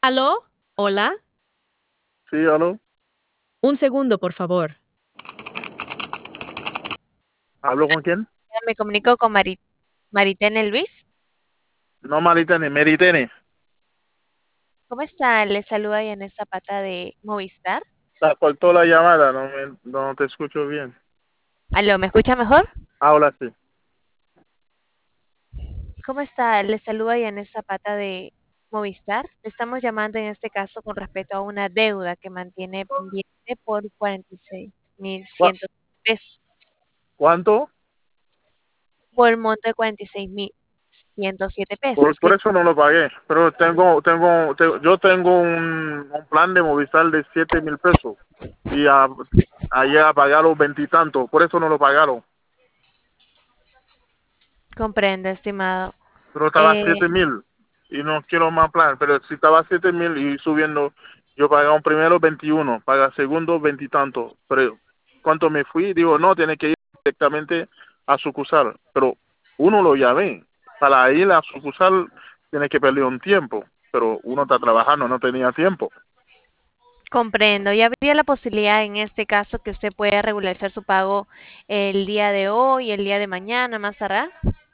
¿Aló? ¿Hola? Sí, aló. Un segundo, por favor. ¿Hablo con quién? Me comunico con Maritene Luis. No, Maritene, Meritene. ¿Cómo está? Le saluda Yanet Zapata de Movistar. Se cortó la llamada, no te escucho bien. Aló, ¿me escucha mejor? Habla sí. ¿Cómo está? Le saluda Yanet Zapata de Movistar. Le estamos llamando en este caso con respecto a una deuda que mantiene pendiente por ¿Cu- 46.100 pesos. ¿Cuánto? Por el monto de 46.107 Por, pesos. por eso no lo pagué. Pero yo tengo un plan de Movistar de 7,000 pesos. Y allá pagaron veintitantos. Por eso no lo pagaron. Comprende, estimado. Pero estaba Eh, 7,000. Y no quiero más plan. Pero si estaba 7,000 y subiendo, yo pagaba un primero 21, paga segundo veintitantos. Pero cuánto me fui, digo, no, tiene que ir directamente a sucursal. Pero uno lo llamé. Para ir a sucursal tiene que perder un tiempo. Pero uno está trabajando, no tenía tiempo. Comprendo. ¿Y habría la posibilidad en este caso que usted pueda regularizar su pago el día de hoy, el día de mañana, más tardar?